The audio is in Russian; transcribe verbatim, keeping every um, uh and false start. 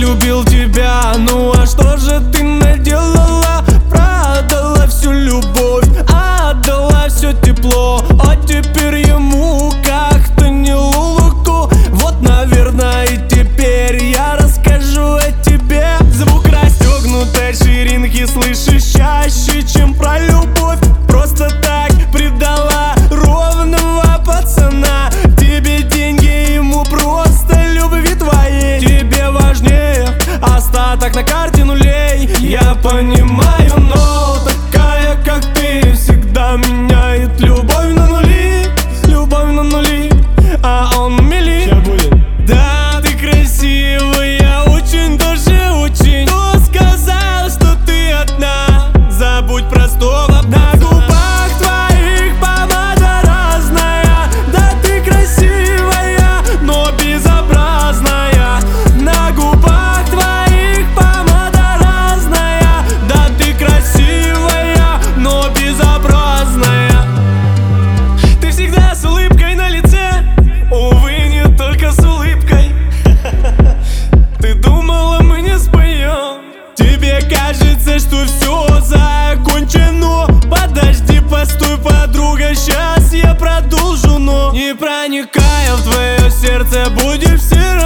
любил тебя, ну а что же ты наделала? Продала всю любовь, отдала все тепло, а теперь ему как-то не лулуку. Вот, наверное, и теперь я расскажу о тебе. Звук расстегнутой ширинки слышишь чаще, чем про любовь. Просто так предала ровного пацана. Тебе деньги, ему просто любви твоей. Тебе важнее остаток на карте нулей. Я понимаю, но такая, как ты, всегда меняет любовь на нули. Любовь на нули, а он мили. Сейчас будет. Да, ты красивая, очень, тоже очень. Кто сказал, что ты одна? Забудь простого. На губах твоих помада разная. Да, ты красивая, но безобразная. На губах твоих помада разная. Да, ты красивая, но безобразная. Ты всегда с улыбкой на лице, увы, не только с улыбкой. Ты думала, мы не споем? Тебе кажется, что все закончено. Подожди, постой, подруга, сейчас я продолжу. Но не проникая в твое сердце, будет все